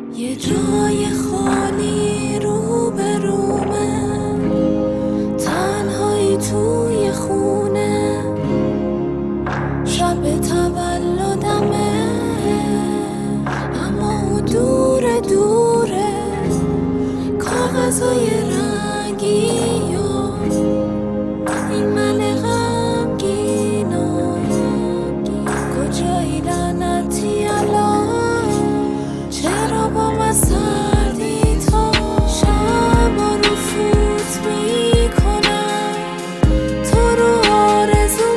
یه جای خالی روبرومه، تنهایی توی خونه، شب تولدمه اما او دوره دوره، کاغذای رنگی و این من غمگینو، کجایی لعنتی الان، چرا با من سردی تو، شبا رو فوت میکنم، تو رو آرزو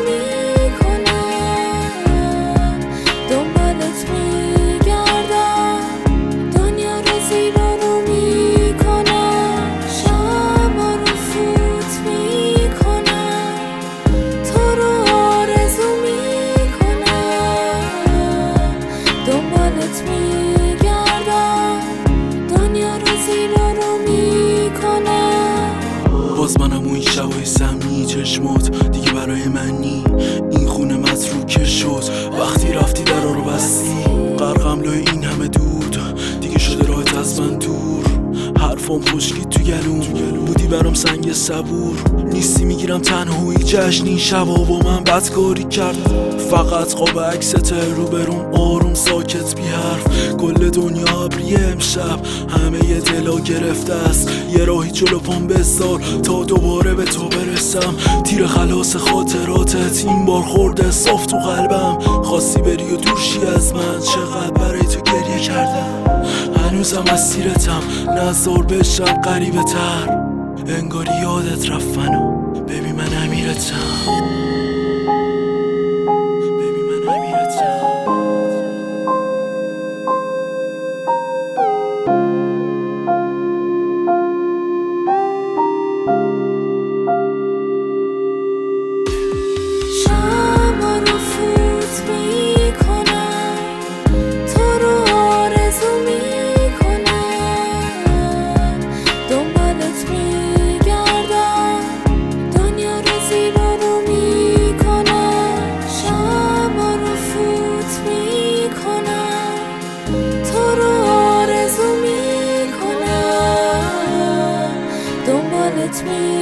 میکنم، دنبالت میگردم، دنیا رو زیر و رو میکنم، شبا رو فوت میکنم، تو رو آرزو میکنم، دنبالت میگردم، دنیا رو زیر و رو میکنم. باز منم و این شبای سمی چشمات دیگه برای منی، این خونه متروکه شد وقتی رفتی درا رو بستی، غرقم لای این همه دود دیگه شده راحت از من دور، حرفام خشکی تو گلوم بودی برام سنگ صبور، نیستی میگیرم تنهایی جشن این شبا با من بدکاری کرد، فقط قاب عکست روبروم آروم ساکت بی حرف، کل دنیا ابریه امشب همه ی دلا گرفته است، یه راهی جلو پام بذار تا دوباره به تو برسم، تیر خلاص خاطراتت این بار خورده صاف تو قلبم، خواستی بری و دورشی از من، چقدر برای تو گریه کردم، هنوزم اسیرتم نزار بشم غریبه تر، انگاری یادت رفت منو ببین من امیرتم، ببین من امیرتم. شبا رو فوت میکنم، تو رو آرزو میکنم، دنبالت میگردم، دنیا رو زیر و رو میکنم، شبا رو فوت میکنم، تو رو آرزو میکنم، دنبالت میگردم.